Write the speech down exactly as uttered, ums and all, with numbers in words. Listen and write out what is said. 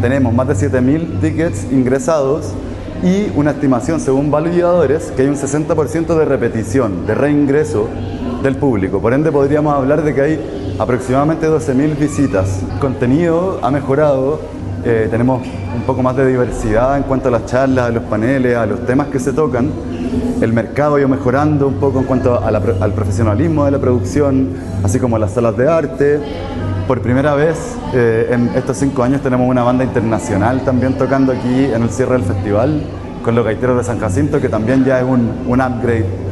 tenemos más de siete mil tickets ingresados y una estimación según validadores que hay un sesenta por ciento de repetición, de reingreso del público. Por ende podríamos hablar de que hay aproximadamente doce mil visitas. El contenido ha mejorado, eh, tenemos un poco más de diversidad en cuanto a las charlas, a los paneles, a los temas que se tocan. El mercado ha ido mejorando un poco en cuanto a la, al profesionalismo de la producción, así como las salas de arte. Por primera vez eh, en estos cinco años tenemos una banda internacional también tocando aquí en el cierre del festival con los Gaiteros de San Jacinto, que también ya es un, un upgrade